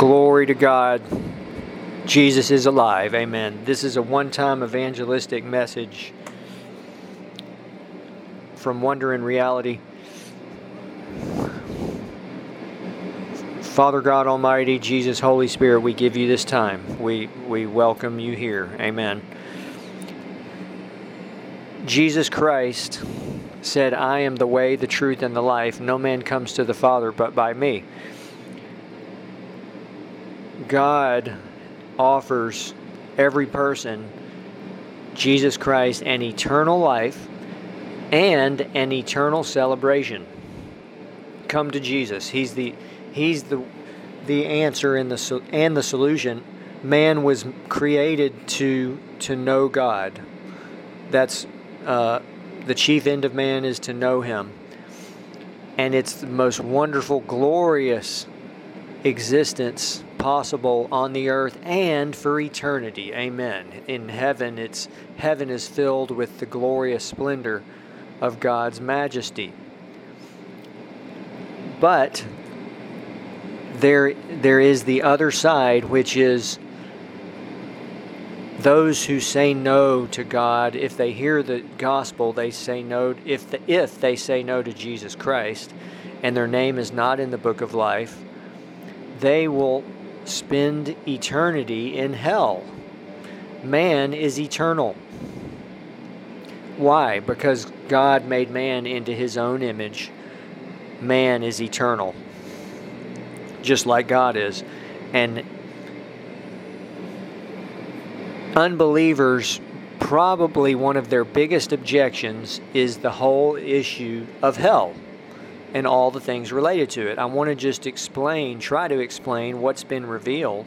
Glory to God. Jesus is alive. Amen. This is a one-time evangelistic message from Wonder in Reality. Father God Almighty, Jesus, Holy Spirit, we give you this time. We welcome you here. Amen. Jesus Christ said, I am the way, the truth, and the life. No man comes to the Father but by me. God offers every person Jesus Christ an eternal life and an eternal celebration. Come to Jesus. He's the answer and the solution. Man was created to know God. That's the chief end of man is to know Him. And it's the most wonderful, glorious existence possible on the earth and for eternity. Amen. In heaven, heaven is filled with the glorious splendor of God's majesty. But there is the other side, which is those who say no to God. If they hear the gospel, they say no. If they say no to Jesus Christ, and their name is not in the book of life, they will spend eternity in hell. Man is eternal. Why? Because God made man into His own image. Man is eternal, just like God is. And unbelievers, probably one of their biggest objections is the whole issue of hell and all the things related to it. I want to just try to explain what's been revealed.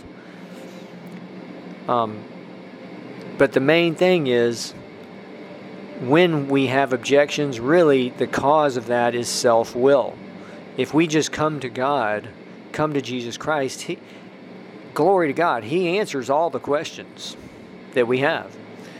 But the main thing is, when we have objections, really the cause of that is self-will. If we just come to God, come to Jesus Christ, glory to God, He answers all the questions that we have.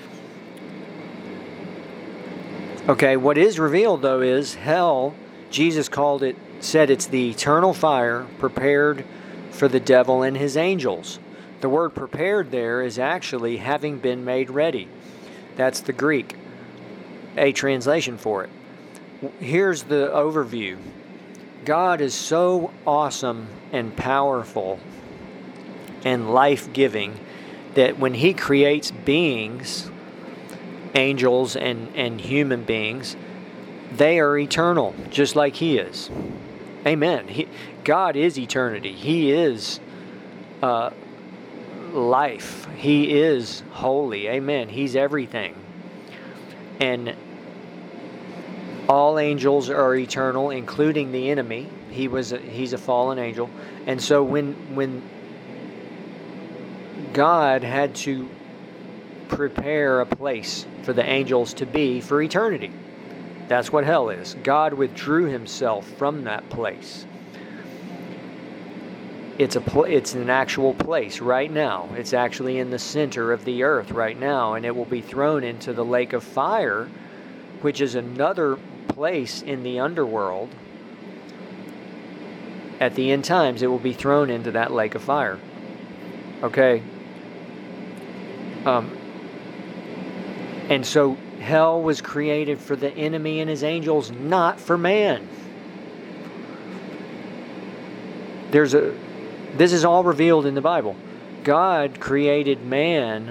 Okay, what is revealed though is hell. Jesus said it's the eternal fire prepared for the devil and his angels. The word prepared there is actually having been made ready. That's the Greek, a translation for it. Here's the overview. God is so awesome and powerful and life-giving that when He creates beings, angels and human beings, they are eternal, just like He is. Amen. God is eternity. He is life. He is holy. Amen. He's everything. And all angels are eternal, including the enemy. He's a fallen angel. And so when God had to prepare a place for the angels to be for eternity. That's what hell is. God withdrew Himself from that place. It's an actual place right now. It's actually in the center of the earth right now, and it will be thrown into the lake of fire, which is another place in the underworld. At the end times, it will be thrown into that lake of fire. Okay? And so hell was created for the enemy and his angels, not for man. This is all revealed in the Bible. God created man.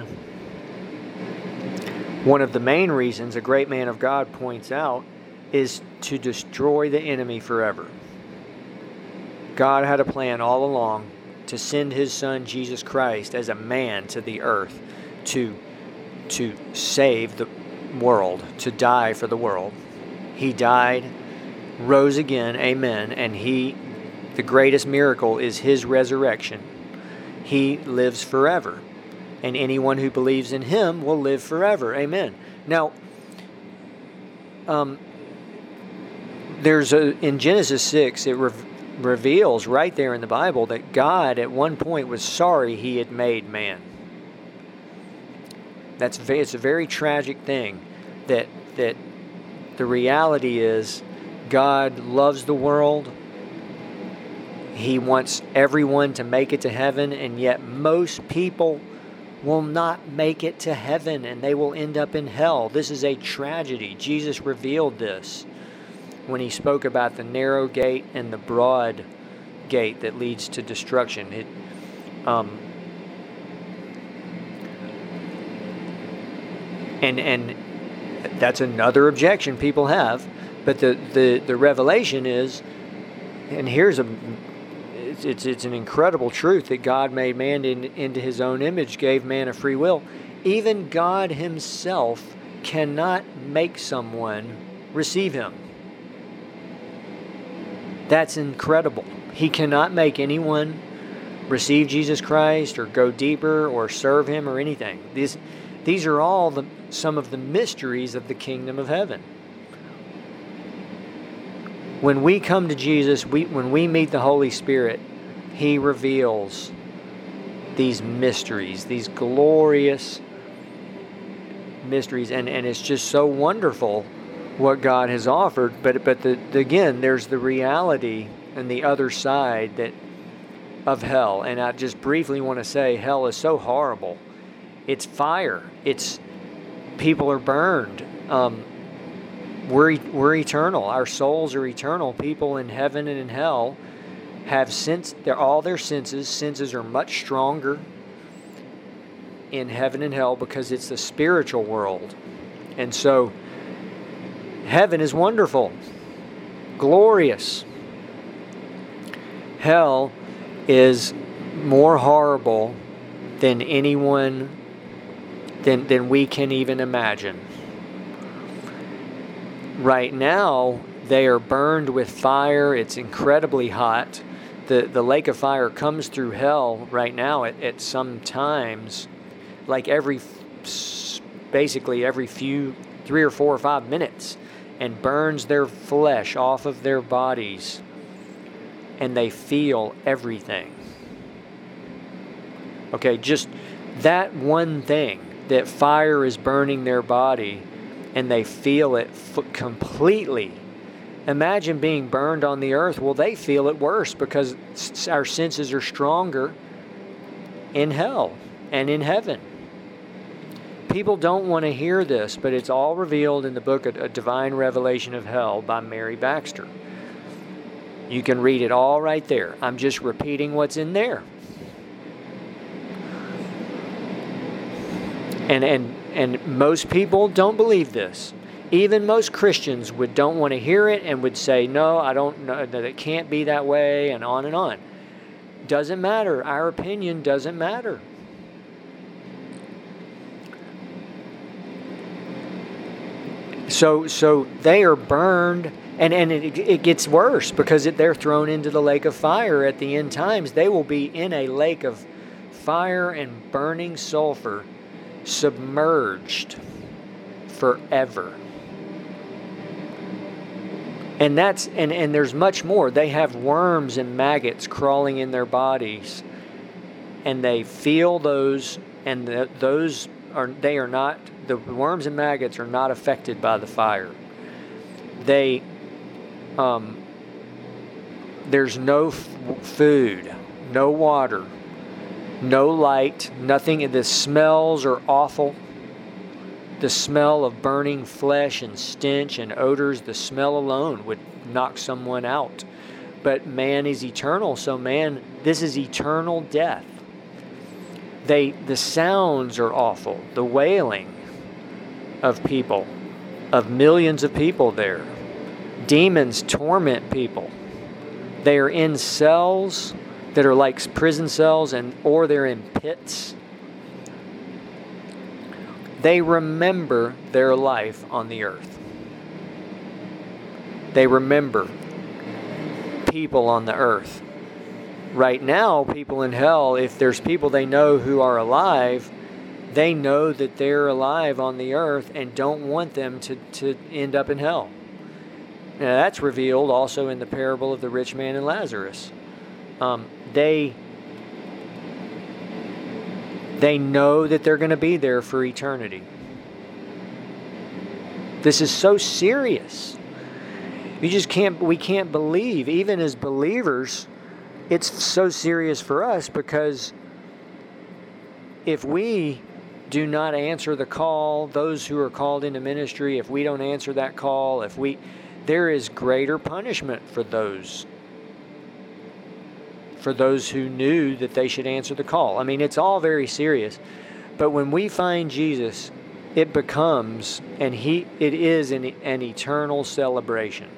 One of the main reasons a great man of God points out is to destroy the enemy forever. God had a plan all along to send His Son Jesus Christ as a man to the earth to save the world, to die for the world. He died, rose again, amen, and the greatest miracle is His resurrection. He lives forever, and anyone who believes in Him will live forever, amen. Now, in Genesis 6, it reveals right there in the Bible that God at one point was sorry He had made man. It's a very tragic thing that the reality is God loves the world. He wants everyone to make it to heaven, and yet most people will not make it to heaven, and they will end up in hell. This is a tragedy. Jesus revealed this when he spoke about the narrow gate and the broad gate that leads to destruction. And that's another objection people have. But the revelation is, and here's it's an incredible truth, that God made man into his own image, gave man a free will. Even God himself cannot make someone receive him. That's incredible. He cannot make anyone receive Jesus Christ or go deeper or serve him or anything. These are all some of the mysteries of the kingdom of heaven. When we come to Jesus, when we meet the Holy Spirit, he reveals these mysteries, these glorious mysteries, and it's just so wonderful what God has offered. But again, there's the reality and the other side of hell. And I just briefly want to say, hell is so horrible. It's fire. People are burned. We're eternal. Our souls are eternal. People in heaven and in hell have all their senses. Senses are much stronger in heaven and hell because it's the spiritual world. And so heaven is wonderful, glorious. Hell is more horrible than than we can even imagine. Right now, they are burned with fire. It's incredibly hot. The lake of fire comes through hell right now at some times, like basically every 3 or 4 or 5 minutes, and burns their flesh off of their bodies, and they feel everything. Okay, just that one thing, that fire is burning their body, and they feel it completely. Imagine being burned on the earth. Well, they feel it worse because our senses are stronger in hell and in heaven. People don't want to hear this, but it's all revealed in the book, A Divine Revelation of Hell by Mary Baxter. You can read it all right there. I'm just repeating what's in there. And most people don't believe this. Even most Christians don't want to hear it and would say, no, I don't know, that it can't be that way, and on and on. Doesn't matter. Our opinion doesn't matter. So they are burned, and it gets worse because they're thrown into the lake of fire at the end times. They will be in a lake of fire and burning sulfur, submerged forever. And there's much more. They have worms and maggots crawling in their bodies, and they feel those, and the worms and maggots are not affected by the fire. There's no food, no water, no light, nothing. The smells are awful. The smell of burning flesh and stench and odors, the smell alone would knock someone out. But man is eternal, so this is eternal death. The sounds are awful. The wailing of people, of millions of people there. Demons torment people. They are in cells that are like prison cells, or they're in pits. They remember their life on the earth. They remember people on the earth. Right now, people in hell, if there's people they know who are alive, they know that they're alive on the earth and don't want them to end up in hell. Now, that's revealed also in the parable of the rich man and Lazarus. They know that they're going to be there for eternity. This is so serious. We can't believe, even as believers, it's so serious for us because if we do not answer the call, those who are called into ministry, if we don't answer that call, there is greater punishment for those who knew that they should answer the call. I mean, it's all very serious. But when we find Jesus, it becomes, it is an eternal celebration.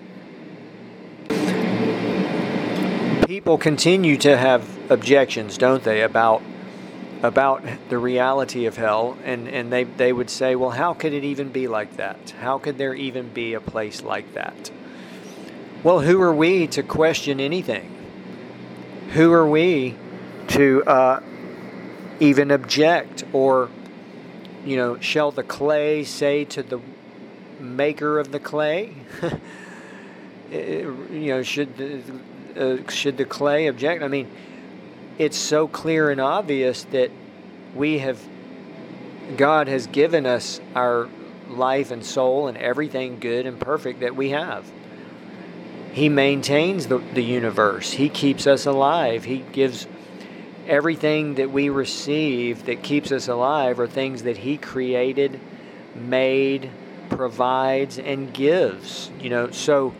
People continue to have objections, don't they, about the reality of hell, and they would say, well, how could it even be like that? How could there even be a place like that? Well, who are we to question anything? Who are we to even object? Or, shall the clay say to the maker of the clay? Should the clay object? I mean, it's so clear and obvious that God has given us our life and soul and everything good and perfect that we have. He maintains the universe. He keeps us alive. He gives everything that we receive that keeps us alive are things that He created, made, provides, and gives. So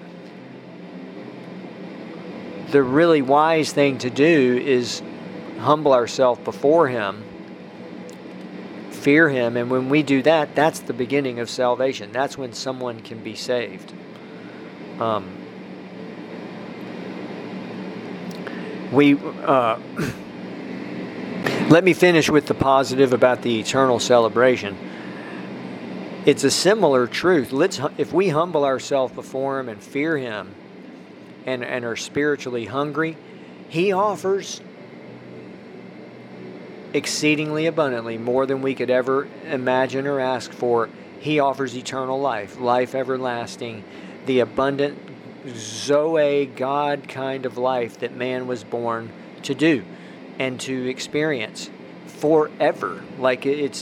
the really wise thing to do is humble ourselves before Him, fear Him, and when we do that, that's the beginning of salvation. That's when someone can be saved. Let me finish with the positive about the eternal celebration. It's a similar truth. If we humble ourselves before Him and fear Him and are spiritually hungry, He offers exceedingly abundantly, more than we could ever imagine or ask for. He offers eternal life, life everlasting, the abundant Zoe, God kind of life that man was born to do and to experience forever. Like it's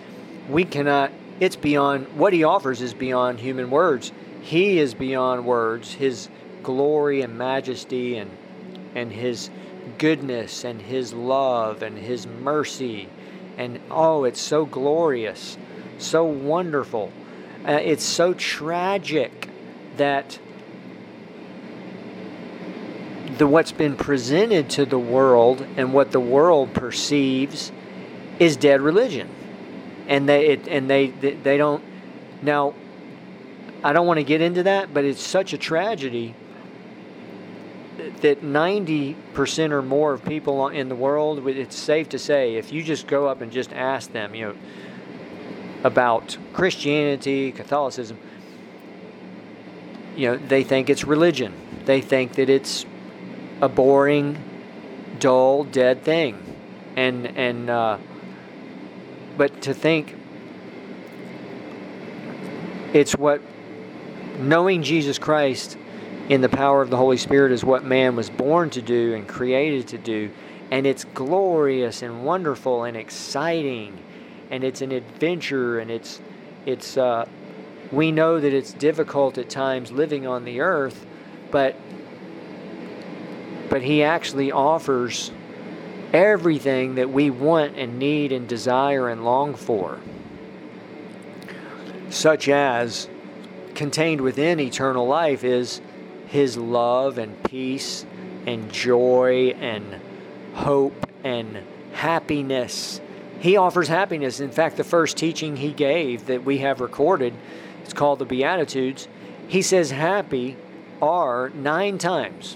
beyond, what He offers is beyond human words. He is beyond words. His glory and majesty and His goodness and His love and His mercy, and it's so glorious, so wonderful. It's so tragic that what's been presented to the world and what the world perceives is dead religion, and they don't. Now, I don't want to get into that, but it's such a tragedy that 90% or more of people in the world, it's safe to say, if you just go up and just ask them, about Christianity, Catholicism, they think it's religion. They think that it's a boring, dull, dead thing. But to think it's what knowing Jesus Christ in the power of the Holy Spirit is what man was born to do and created to do, and it's glorious and wonderful and exciting, and it's an adventure, and it's we know that it's difficult at times living on the earth, but He actually offers everything that we want and need and desire and long for, such as contained within eternal life is His love and peace and joy and hope and happiness. He offers happiness. In fact, the first teaching He gave that we have recorded, it's called the Beatitudes. He says happy are 9 times.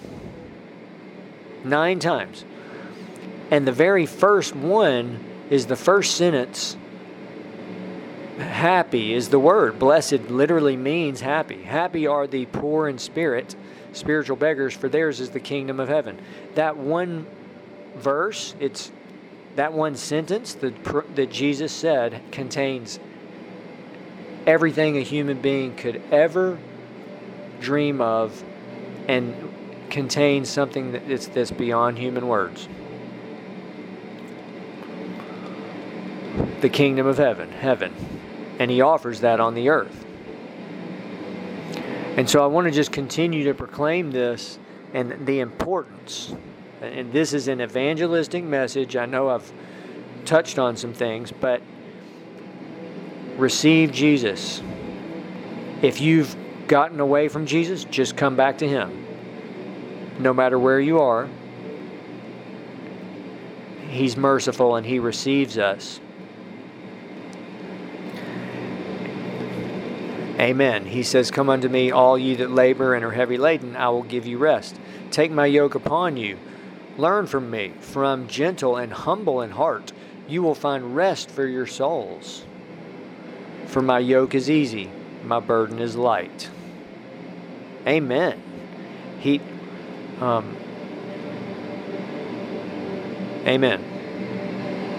9 times. And the very first one is the first sentence. Happy is the word. Blessed literally means happy. Happy are the poor in spirit, spiritual beggars, for theirs is the kingdom of heaven. That one verse, that one sentence that Jesus said contains everything a human being could ever dream of, and contains something that's beyond human words. The kingdom of heaven. And He offers that on the earth. And so I want to just continue to proclaim this and the importance And this is an evangelistic message. I know I've touched on some things, but receive Jesus. If you've gotten away from Jesus, just come back to Him. No matter where you are, He's merciful and He receives us. Amen. He says, "Come unto me, all ye that labor and are heavy laden, I will give you rest. Take my yoke upon you. Learn from me, for I'm gentle and humble in heart. You will find rest for your souls. For my yoke is easy, my burden is light." Amen. Amen.